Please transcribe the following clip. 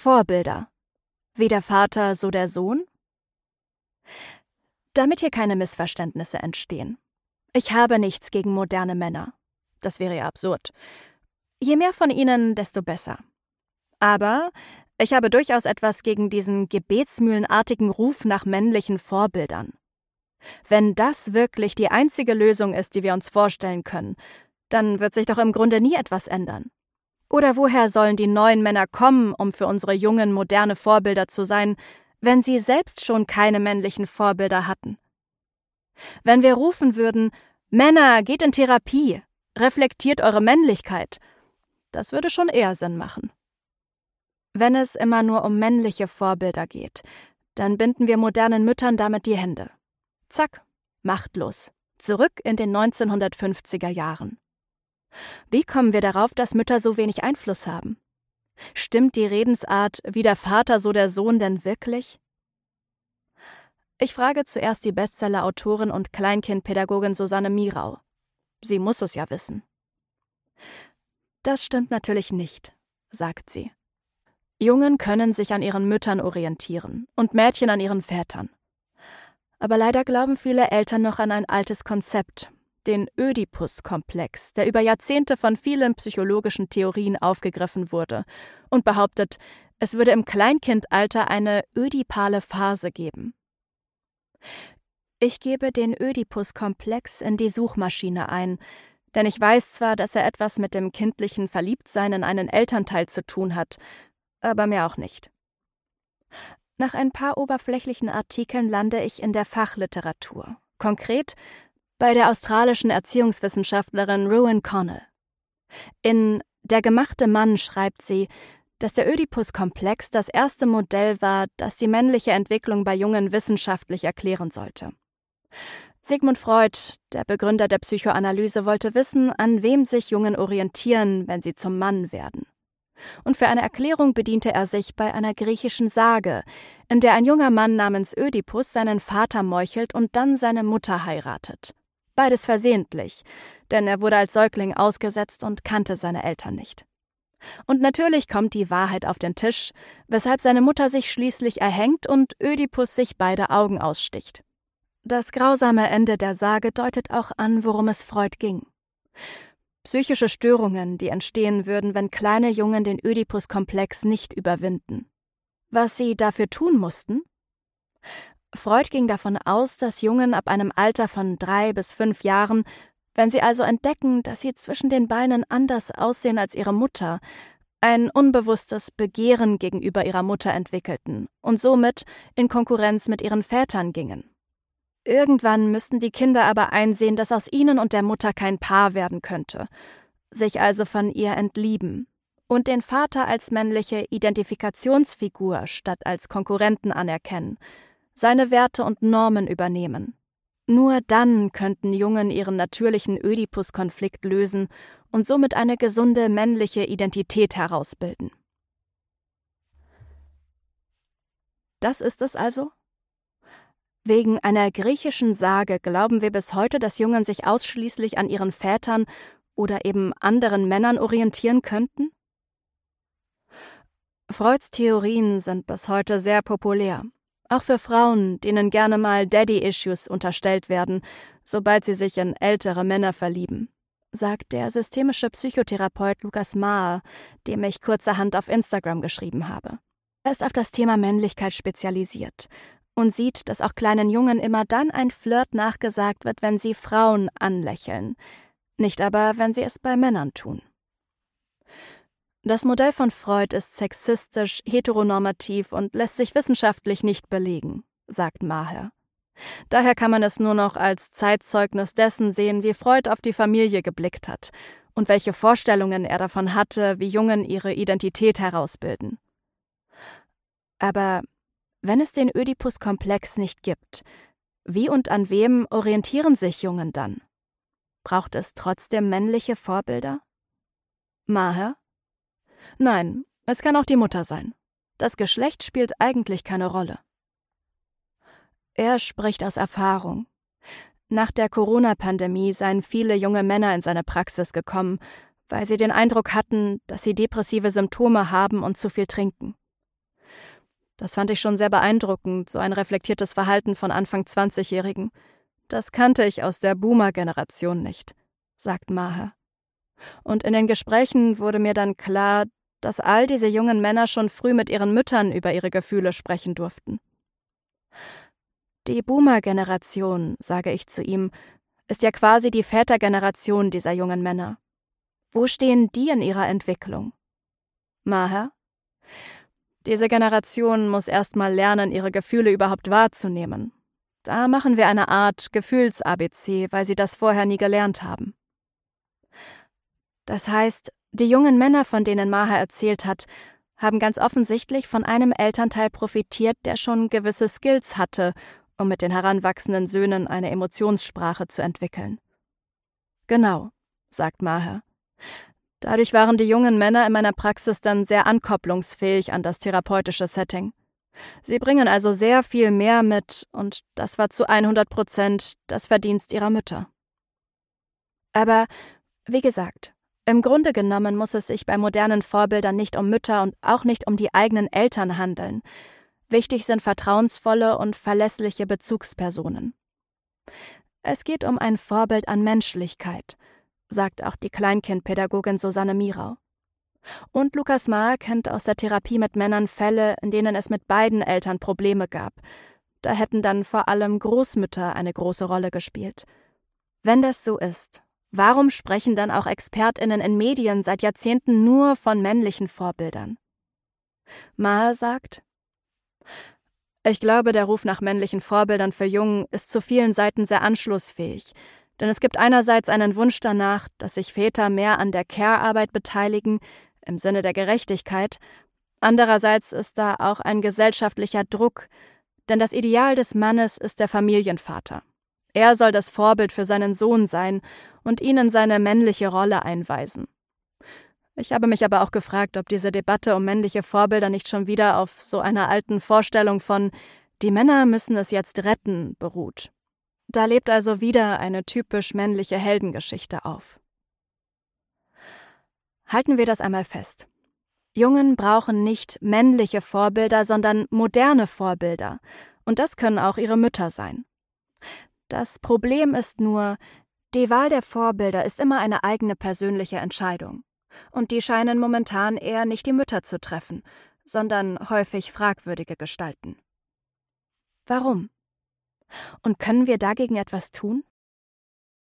Vorbilder. Wie der Vater, so der Sohn? Damit hier keine Missverständnisse entstehen. Ich habe nichts gegen moderne Männer. Das wäre ja absurd. Je mehr von ihnen, desto besser. Aber ich habe durchaus etwas gegen diesen gebetsmühlenartigen Ruf nach männlichen Vorbildern. Wenn das wirklich die einzige Lösung ist, die wir uns vorstellen können, dann wird sich doch im Grunde nie etwas ändern. Oder woher sollen die neuen Männer kommen, um für unsere Jungen moderne Vorbilder zu sein, wenn sie selbst schon keine männlichen Vorbilder hatten? Wenn wir rufen würden, Männer, geht in Therapie, reflektiert eure Männlichkeit, das würde schon eher Sinn machen. Wenn es immer nur um männliche Vorbilder geht, dann binden wir modernen Müttern damit die Hände. Zack, machtlos. Zurück in den 1950er Jahren. Wie kommen wir darauf, dass Mütter so wenig Einfluss haben? Stimmt die Redensart, wie der Vater, so der Sohn denn wirklich? Ich frage zuerst die Bestseller-Autorin und Kleinkindpädagogin Susanne Mirau. Sie muss es ja wissen. Das stimmt natürlich nicht, sagt sie. Jungen können sich an ihren Müttern orientieren und Mädchen an ihren Vätern. Aber leider glauben viele Eltern noch an ein altes Konzept, den Ödipus-Komplex, der über Jahrzehnte von vielen psychologischen Theorien aufgegriffen wurde und behauptet, es würde im Kleinkindalter eine ödipale Phase geben. Ich gebe den Ödipus-Komplex in die Suchmaschine ein, denn ich weiß zwar, dass er etwas mit dem kindlichen Verliebtsein in einen Elternteil zu tun hat, aber mehr auch nicht. Nach ein paar oberflächlichen Artikeln lande ich in der Fachliteratur, konkret bei der australischen Erziehungswissenschaftlerin Rowan Connell. In Der gemachte Mann schreibt sie, dass der Ödipus-Komplex das erste Modell war, das die männliche Entwicklung bei Jungen wissenschaftlich erklären sollte. Sigmund Freud, der Begründer der Psychoanalyse, wollte wissen, an wem sich Jungen orientieren, wenn sie zum Mann werden. Und für eine Erklärung bediente er sich bei einer griechischen Sage, in der ein junger Mann namens Ödipus seinen Vater meuchelt und dann seine Mutter heiratet. Beides versehentlich, denn er wurde als Säugling ausgesetzt und kannte seine Eltern nicht. Und natürlich kommt die Wahrheit auf den Tisch, weshalb seine Mutter sich schließlich erhängt und Ödipus sich beide Augen aussticht. Das grausame Ende der Sage deutet auch an, worum es Freud ging. Psychische Störungen, die entstehen würden, wenn kleine Jungen den Ödipus-Komplex nicht überwinden. Was sie dafür tun mussten? Freud ging davon aus, dass Jungen ab einem Alter von 3 bis 5 Jahren, wenn sie also entdecken, dass sie zwischen den Beinen anders aussehen als ihre Mutter, ein unbewusstes Begehren gegenüber ihrer Mutter entwickelten und somit in Konkurrenz mit ihren Vätern gingen. Irgendwann müssten die Kinder aber einsehen, dass aus ihnen und der Mutter kein Paar werden könnte, sich also von ihr entlieben und den Vater als männliche Identifikationsfigur statt als Konkurrenten anerkennen, seine Werte und Normen übernehmen. Nur dann könnten Jungen ihren natürlichen Ödipus-Konflikt lösen und somit eine gesunde männliche Identität herausbilden. Das ist es also? Wegen einer griechischen Sage glauben wir bis heute, dass Jungen sich ausschließlich an ihren Vätern oder eben anderen Männern orientieren könnten? Freuds Theorien sind bis heute sehr populär, auch für Frauen, denen gerne mal Daddy-Issues unterstellt werden, sobald sie sich in ältere Männer verlieben, sagt der systemische Psychotherapeut Lukas Maher, dem ich kurzerhand auf Instagram geschrieben habe. Er ist auf das Thema Männlichkeit spezialisiert und sieht, dass auch kleinen Jungen immer dann ein Flirt nachgesagt wird, wenn sie Frauen anlächeln, nicht aber, wenn sie es bei Männern tun. Das Modell von Freud ist sexistisch, heteronormativ und lässt sich wissenschaftlich nicht belegen, sagt Maher. Daher kann man es nur noch als Zeitzeugnis dessen sehen, wie Freud auf die Familie geblickt hat und welche Vorstellungen er davon hatte, wie Jungen ihre Identität herausbilden. Aber wenn es den Ödipus-Komplex nicht gibt, wie und an wem orientieren sich Jungen dann? Braucht es trotzdem männliche Vorbilder? Maher? Nein, es kann auch die Mutter sein. Das Geschlecht spielt eigentlich keine Rolle. Er spricht aus Erfahrung. Nach der Corona-Pandemie seien viele junge Männer in seine Praxis gekommen, weil sie den Eindruck hatten, dass sie depressive Symptome haben und zu viel trinken. Das fand ich schon sehr beeindruckend, so ein reflektiertes Verhalten von Anfang 20-Jährigen. Das kannte ich aus der Boomer-Generation nicht, sagt Maher. Und in den Gesprächen wurde mir dann klar, dass all diese jungen Männer schon früh mit ihren Müttern über ihre Gefühle sprechen durften. Die Boomer-Generation, sage ich zu ihm, ist ja quasi die Vätergeneration dieser jungen Männer. Wo stehen die in ihrer Entwicklung? Maher? Diese Generation muss erst mal lernen, ihre Gefühle überhaupt wahrzunehmen. Da machen wir eine Art Gefühls-ABC, weil sie das vorher nie gelernt haben. Das heißt, die jungen Männer, von denen Maher erzählt hat, haben ganz offensichtlich von einem Elternteil profitiert, der schon gewisse Skills hatte, um mit den heranwachsenden Söhnen eine Emotionssprache zu entwickeln. Genau, sagt Maher. Dadurch waren die jungen Männer in meiner Praxis dann sehr ankopplungsfähig an das therapeutische Setting. Sie bringen also sehr viel mehr mit und das war zu 100% das Verdienst ihrer Mütter. Aber, wie gesagt, im Grunde genommen muss es sich bei modernen Vorbildern nicht um Mütter und auch nicht um die eigenen Eltern handeln. Wichtig sind vertrauensvolle und verlässliche Bezugspersonen. Es geht um ein Vorbild an Menschlichkeit, sagt auch die Kleinkindpädagogin Susanne Mirau. Und Lukas Maher kennt aus der Therapie mit Männern Fälle, in denen es mit beiden Eltern Probleme gab. Da hätten dann vor allem Großmütter eine große Rolle gespielt. Wenn das so ist, warum sprechen dann auch ExpertInnen in Medien seit Jahrzehnten nur von männlichen Vorbildern? Maher sagt: Ich glaube, der Ruf nach männlichen Vorbildern für Jungen ist zu vielen Seiten sehr anschlussfähig. Denn es gibt einerseits einen Wunsch danach, dass sich Väter mehr an der Care-Arbeit beteiligen, im Sinne der Gerechtigkeit. Andererseits ist da auch ein gesellschaftlicher Druck, denn das Ideal des Mannes ist der Familienvater. Er soll das Vorbild für seinen Sohn sein und ihn in seine männliche Rolle einweisen. Ich habe mich aber auch gefragt, ob diese Debatte um männliche Vorbilder nicht schon wieder auf so einer alten Vorstellung von »die Männer müssen es jetzt retten« beruht. Da lebt also wieder eine typisch männliche Heldengeschichte auf. Halten wir das einmal fest. Jungen brauchen nicht männliche Vorbilder, sondern moderne Vorbilder. Und das können auch ihre Mütter sein. Das Problem ist nur, die Wahl der Vorbilder ist immer eine eigene persönliche Entscheidung. Und die scheinen momentan eher nicht die Mütter zu treffen, sondern häufig fragwürdige Gestalten. Warum? Und können wir dagegen etwas tun?